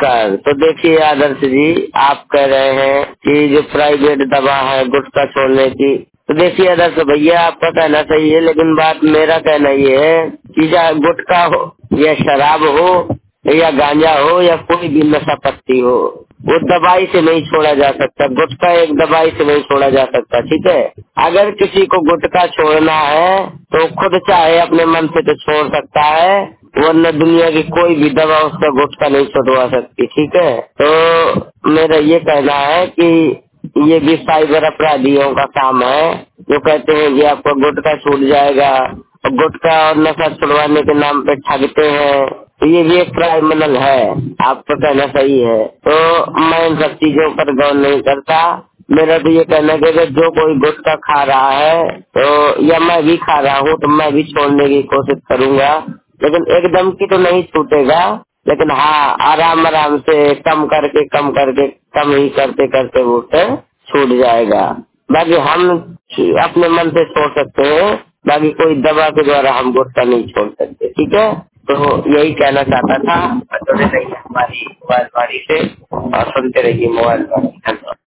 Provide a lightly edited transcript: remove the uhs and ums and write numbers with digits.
नमस्कार। तो देखिए आदर्श जी, आप कह रहे हैं कि जो प्राइवेट दवा है गुटखा छोड़ने की, तो देखिए आदर्श भैया, आपका कहना सही है, लेकिन बात मेरा कहना ये है कि चाहे गुटखा हो या शराब हो या गांजा हो या कोई भी नशा पत्ती हो, वो दवाई से नहीं छोड़ा जा सकता। गुटखा एक दवाई से नहीं छोड़ा जा सकता, ठीक है। अगर किसी को गुटखा छोड़ना है तो खुद चाहे अपने मन से तो छोड़ सकता है, वरना दुनिया की कोई भी दवा उसका गुटखा नहीं छुड़वा सकती, ठीक है। तो मेरा ये कहना है कि ये भी साइबर अपराधियों का काम है, जो कहते हैं कि आपका गुटखा छूट जाएगा, और गुटखा और नशा छुड़वाने के नाम पे ठगते हैं, तो ये भी एक क्रिमिनल है। आपका कहना सही है, तो मैं इन सब चीजों पर गौर नहीं करता। मेरा तो ये कहना है कि अगर जो कोई गुटखा खा रहा है तो, या मैं भी खा रहा हूँ, तो मैं भी छोड़ने की कोशिश करूंगा, लेकिन एकदम की तो नहीं छूटेगा, लेकिन हाँ आराम आराम से कम ही करते करते वो फिर छूट जाएगा। बाकी हम अपने मन से छोड़ सकते हैं, बाकी कोई दवा के द्वारा हम गुटखा नहीं छोड़ सकते, ठीक है। तो यही कहना चाहता था। जुड़े रहिए हमारी मोबाइल वाली से और सुनते रहिए मोबाइल वाली। धन्यवाद।